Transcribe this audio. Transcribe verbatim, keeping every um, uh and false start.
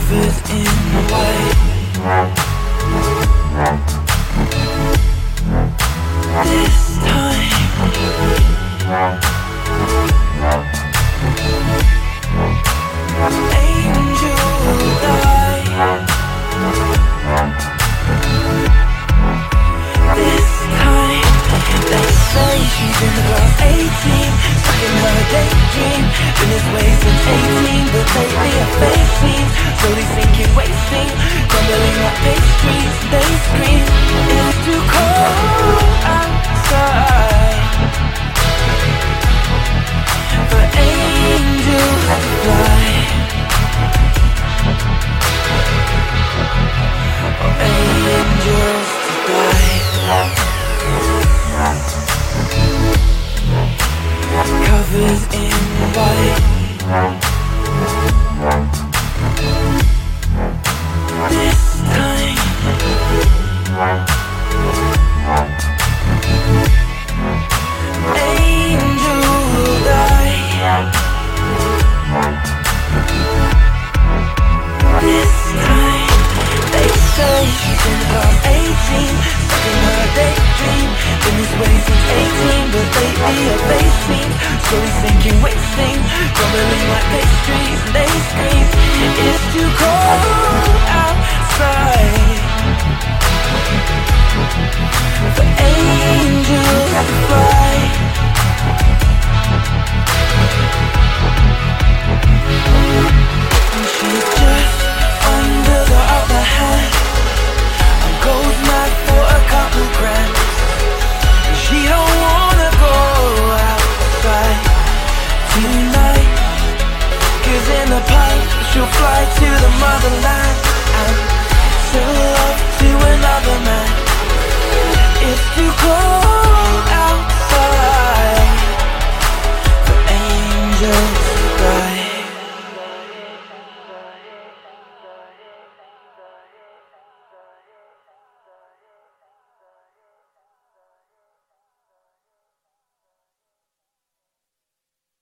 covered in white. This time angel die. This time they say she's in the class eighteen, stuck in her daydream. Been this way since eighteen, but lately her face seems slowly sinking, wasting, crumbling like pastries. They scream, it's too cold outside for angels to fly, or angels to die. Covered in white. This time angel will die. This time they say she's in class eighteen, stuck in her daydream. Been this way since eighteen, but lately her face seems slowly sinking, wasting, crumbling like pastries. They scream, it's too cold outside for angels to fly. And she's just under the upper hand, and goes mad for a couple grand. She don't wanna go outside tonight, 'cause in the pipe she'll fly to the motherland and sell love to another man.